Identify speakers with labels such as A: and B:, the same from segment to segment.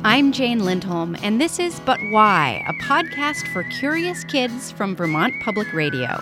A: I'm Jane Lindholm, and this is But Why, a podcast for curious kids from Vermont Public Radio.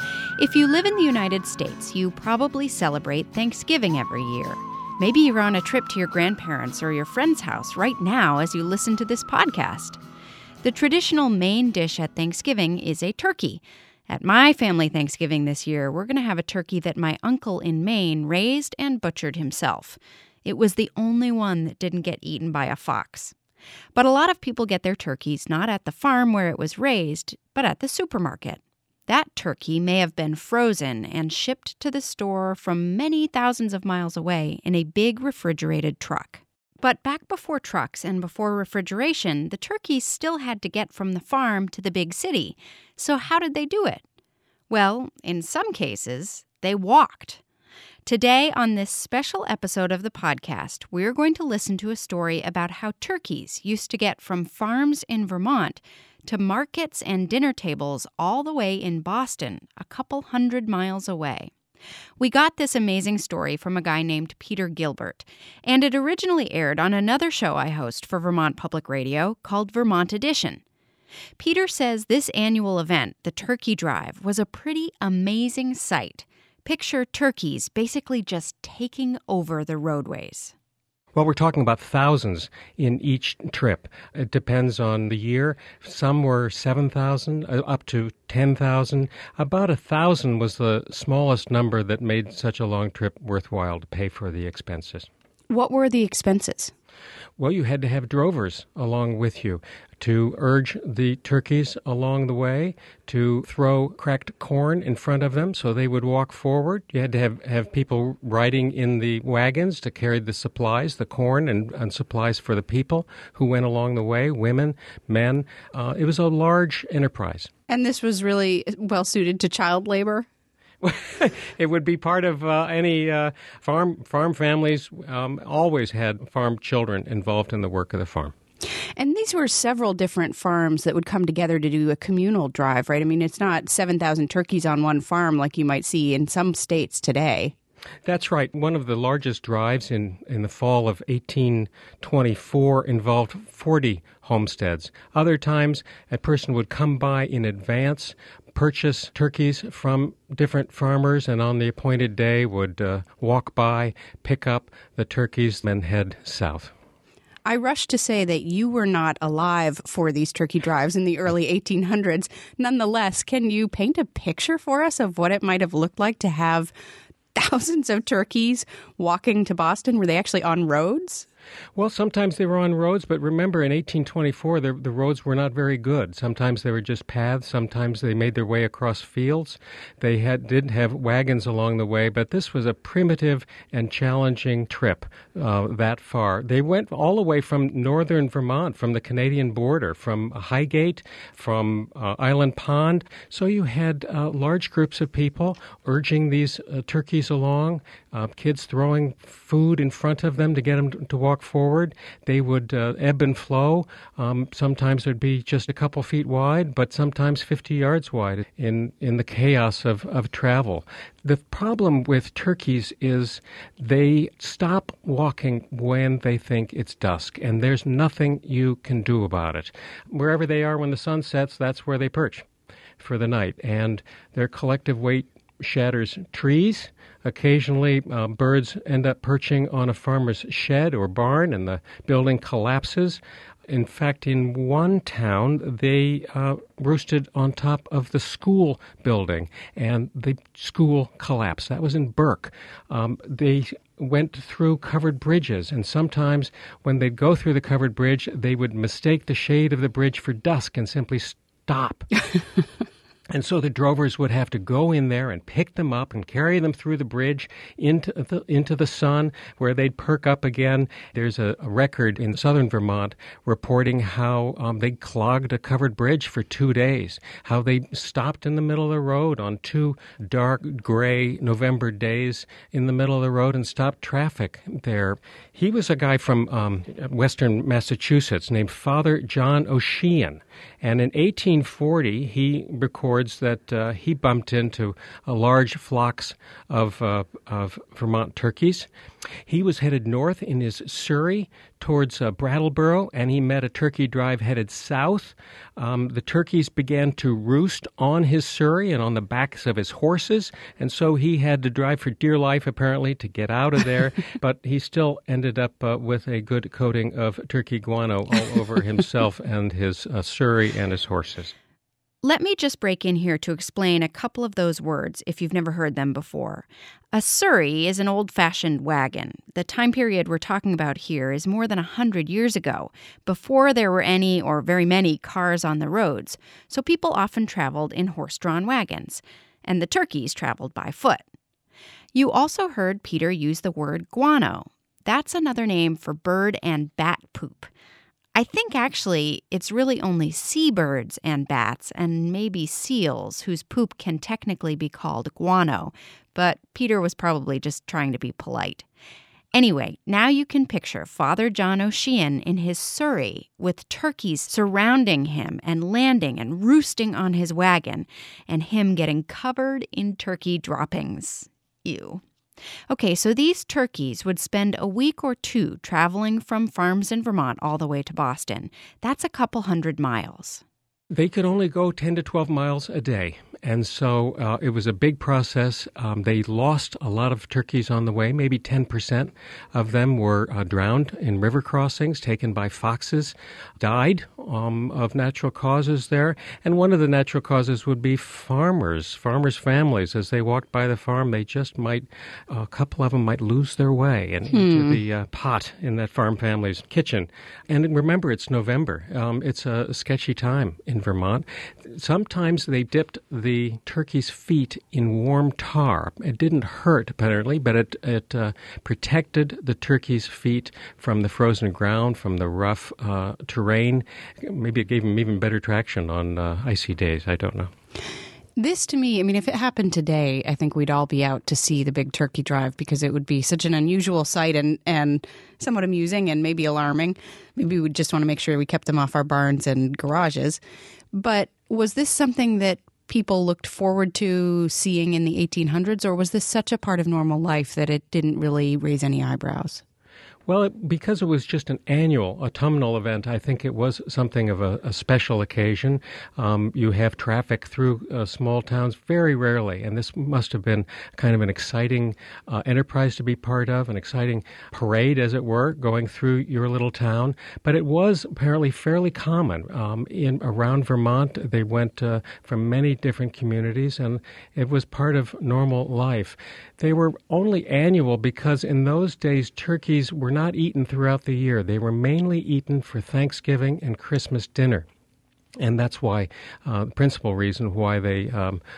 A: If you live in the United States, you probably celebrate Thanksgiving every year. Maybe you're on a trip to your grandparents' or your friend's house right now as you listen to this podcast. The traditional main dish at Thanksgiving is a turkey. At my family Thanksgiving this year, we're going to have a turkey that my uncle in Maine raised and butchered himself. It was the only one that didn't get eaten by a fox. But a lot of people get their turkeys not at the farm where it was raised, but at the supermarket. That turkey may have been frozen and shipped to the store from many thousands of miles away in a big refrigerated truck. But back before trucks and before refrigeration, the turkeys still had to get from the farm to the big city. So how did they do it? Well, in some cases, they walked. Today, on this special episode of the podcast, we're going to listen to a story about how turkeys used to get from farms in Vermont to markets and dinner tables all the way in Boston, a couple hundred miles away. We got this amazing story from a guy named Peter Gilbert, and it originally aired on another show I host for Vermont Public Radio called Vermont Edition. Peter says this annual event, the Turkey Drive, was a pretty amazing sight. Picture turkeys basically just taking over the roadways.
B: Well, we're talking about thousands in each trip. It depends on the year. Some were 7,000, up to 10,000. About 1,000 was the smallest number that made such a long trip worthwhile to pay for the expenses.
A: What were the expenses?
B: Well, you had to have drovers along with you to urge the turkeys along the way, to throw cracked corn in front of them so they would walk forward. You had to have people riding in the wagons to carry the supplies, the corn and supplies for the people who went along the way, women, men. It was a large enterprise.
C: And this was really well suited to child labor?
B: It would be part of any farm families always had farm children involved in the work of the farm.
C: And these were several different farms that would come together to do a communal drive, right? I mean, it's not 7,000 turkeys on one farm like you might see in some states today.
B: That's right. One of the largest drives in the fall of 1824 involved 40 homesteads. Other times, a person would come by in advance, purchase turkeys from different farmers, and on the appointed day would walk by, pick up the turkeys, and head south.
C: I rush to say that you were not alive for these turkey drives in the early 1800s. Nonetheless, can you paint a picture for us of what it might have looked like to have thousands of turkeys walking to Boston? Were they actually on roads?
B: Well, sometimes they were on roads, but remember, in 1824, the roads were not very good. Sometimes they were just paths. Sometimes they made their way across fields. They did have wagons along the way, but this was a primitive and challenging trip that far. They went all the way from northern Vermont, from the Canadian border, from Highgate, from Island Pond. So you had large groups of people urging these turkeys along, kids throwing food in front of them to get them to walk forward. They would ebb and flow. Sometimes it would be just a couple feet wide, but sometimes 50 yards wide in the chaos of travel. The problem with turkeys is they stop walking when they think it's dusk, and there's nothing you can do about it. Wherever they are when the sun sets, that's where they perch for the night, and their collective weight shatters trees. Occasionally, birds end up perching on a farmer's shed or barn, and the building collapses. In fact, in one town, they roosted on top of the school building, and the school collapsed. That was in Burke. They went through covered bridges, and sometimes when they'd go through the covered bridge, they would mistake the shade of the bridge for dusk and simply stop. And so the drovers would have to go in there and pick them up and carry them through the bridge into the sun, where they'd perk up again. There's a record in southern Vermont reporting how they clogged a covered bridge for 2 days, how they stopped in the middle of the road on 2 dark, gray November days in the middle of the road and stopped traffic there. He was a guy from western Massachusetts named Father John O'Shean. And in 1840, he records reports that he bumped into large flocks of Vermont turkeys. He was headed north in his Surrey towards Brattleboro, and he met a turkey drive headed south. The turkeys began to roost on his Surrey and on the backs of his horses, and so he had to drive for dear life, apparently, to get out of there. But he still ended up with a good coating of turkey guano all over himself and his Surrey and his horses.
A: Let me just break in here to explain a couple of those words if you've never heard them before. A surrey is an old-fashioned wagon. The time period we're talking about here is more than 100 years ago, before there were any or very many cars on the roads, so people often traveled in horse-drawn wagons, and the turkeys traveled by foot. You also heard Peter use the word guano. That's another name for bird and bat poop. I think actually it's really only seabirds and bats and maybe seals whose poop can technically be called guano, but Peter was probably just trying to be polite. Anyway, now you can picture Father John O'Shean in his Surrey with turkeys surrounding him and landing and roosting on his wagon, and him getting covered in turkey droppings. Ew. Okay, so these turkeys would spend a week or two traveling from farms in Vermont all the way to Boston. That's a couple 100 miles.
B: They could only go 10 to 12 miles a day. And so it was a big process. They lost a lot of turkeys on the way. Maybe 10% of them were drowned in river crossings, taken by foxes, died of natural causes there. And one of the natural causes would be farmers' families. As they walked by the farm, they just might, a couple of them might lose their way and into the pot in that farm family's kitchen. And remember, it's November. It's a sketchy time in Vermont. Sometimes they dipped the turkey's feet in warm tar. It didn't hurt, apparently, but it protected the turkey's feet from the frozen ground, from the rough terrain. Maybe it gave them even better traction on icy days. I don't know.
C: This, to me, I mean, if it happened today, I think we'd all be out to see the big turkey drive because it would be such an unusual sight and somewhat amusing and maybe alarming. Maybe we'd just want to make sure we kept them off our barns and garages. But was this something that people looked forward to seeing in the 1800s, or was this such a part of normal life that it didn't really raise any eyebrows?
B: Well, because it was just an annual autumnal event, I think it was something of a special occasion. You have traffic through small towns very rarely, and this must have been kind of an exciting enterprise to be part of, an exciting parade, as it were, going through your little town. But it was apparently fairly common. Around Vermont, they went from many different communities, and it was part of normal life. They were only annual because in those days, turkeys were not eaten throughout the year. They were mainly eaten for Thanksgiving and Christmas dinner. And that's why, the principal reason why they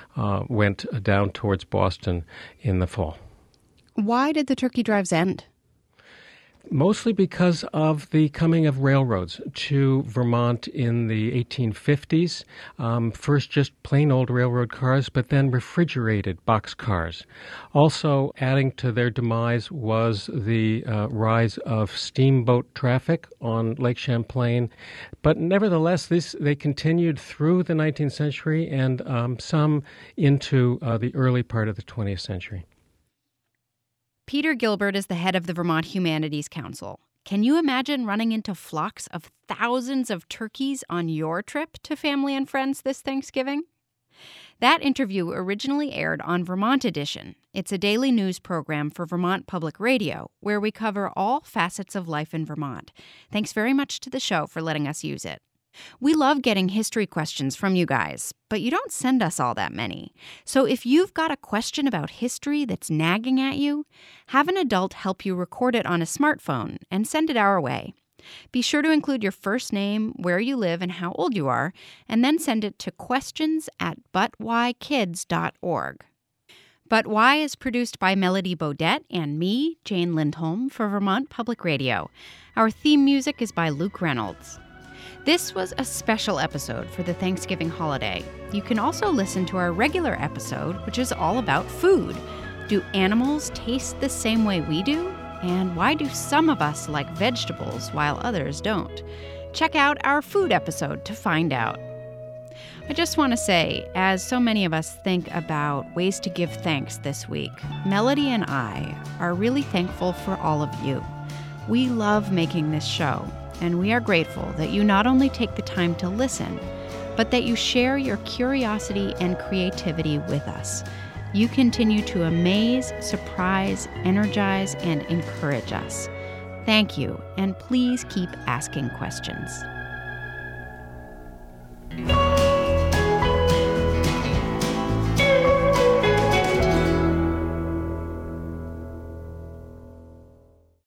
B: went down towards Boston in the fall.
C: Why did the turkey drives end?
B: Mostly because of the coming of railroads to Vermont in the 1850s. First just plain old railroad cars, but then refrigerated boxcars. Also adding to their demise was the rise of steamboat traffic on Lake Champlain. But nevertheless, they continued through the 19th century and some into the early part of the 20th century.
A: Peter Gilbert is the head of the Vermont Humanities Council. Can you imagine running into flocks of thousands of turkeys on your trip to family and friends this Thanksgiving? That interview originally aired on Vermont Edition. It's a daily news program for Vermont Public Radio, where we cover all facets of life in Vermont. Thanks very much to the show for letting us use it. We love getting history questions from you guys, but you don't send us all that many. So if you've got a question about history that's nagging at you, have an adult help you record it on a smartphone and send it our way. Be sure to include your first name, where you live, and how old you are, and then send it to questions@butwhykids.org. But Why is produced by Melody Bodette and me, Jane Lindholm, for Vermont Public Radio. Our theme music is by Luke Reynolds. This was a special episode for the Thanksgiving holiday. You can also listen to our regular episode, which is all about food. Do animals taste the same way we do? And why do some of us like vegetables while others don't? Check out our food episode to find out. I just want to say, as so many of us think about ways to give thanks this week, Melody and I are really thankful for all of you. We love making this show, and we are grateful that you not only take the time to listen, but that you share your curiosity and creativity with us. You continue to amaze, surprise, energize, and encourage us. Thank you, and please keep asking questions.